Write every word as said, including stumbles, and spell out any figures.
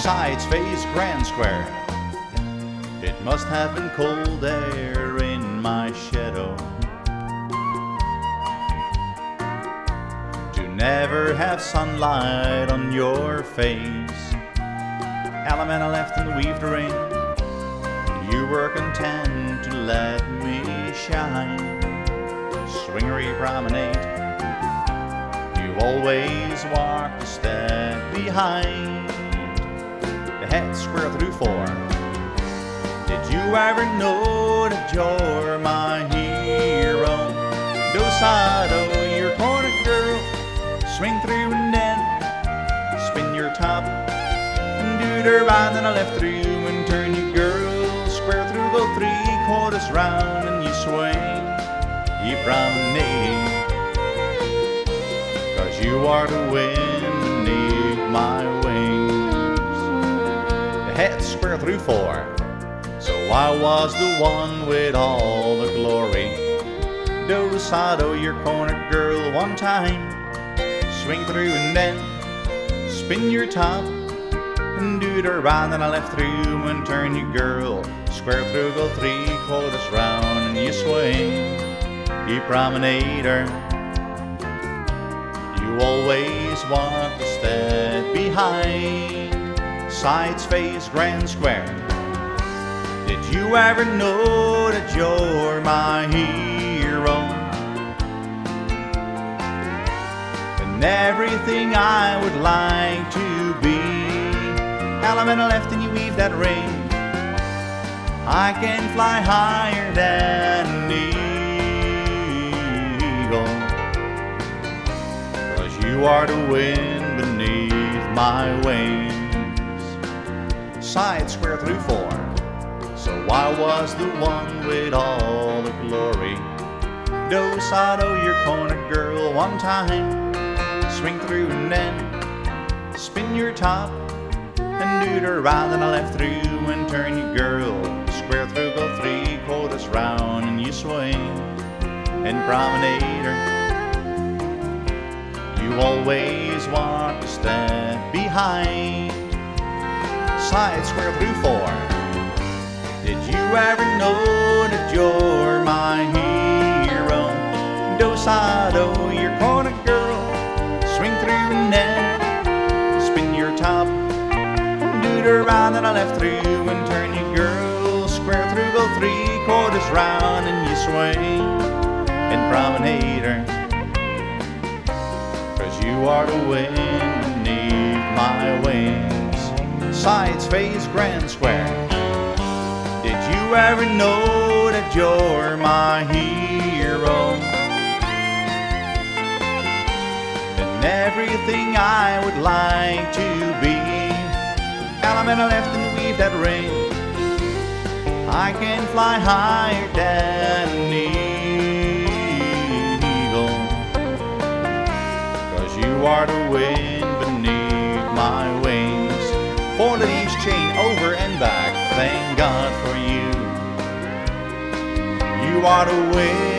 sides face grand square. It must have been cold there in my shadow to never have sunlight on your face. Alamana left and weaved the rain. You were content to let me shine. Swingery promenade. You always walked a step behind. The head square through four. Did you ever know that you're my hero? Dosado, your corner girl. Swing through and then spin your top. And do the round and I left through and turn you girl. Square through, go three quarters round and you swing. You promenade. Cause you are the wind beneath my wings. The head square through four. So I was the one with all the glory. Dosado, your corner girl, one time. Swing through and then spin your top. And do the round and I left through and turn you girl. Square through, go three quarters round and you swing. You promenader. You always walk a step behind. Sides face grand square. Did you ever know that you're my hero? And everything I would like to be. Alamana left and you weave that ring. I can fly higher than an eagle. Cause you are the wind beneath my wings. Side square through four. So I was the one with all the glory. Dosado, your corner girl, one time. Swing through and then spin your top. And do the round and I left through and turn you girl. Square through, go three quarters round and you swing. And promenader. You always walk a step behind. Side square through four. Did you ever know that you're my hero? Dosado, your corner girl. Swing through and then spin your top. Do the round and I left through and turn you girl. Square through, go three quarters round and you swing. And promenader. Cause you are the wind beneath my wings. Sides face grand square. Did you ever know that you're my hero? And everything I would like to be. Alamana left and weave that ring. I can fly higher than an eagle. Cause you are the wind beneath my wings. Four to each chain over and back. Thank God for you. You are the wind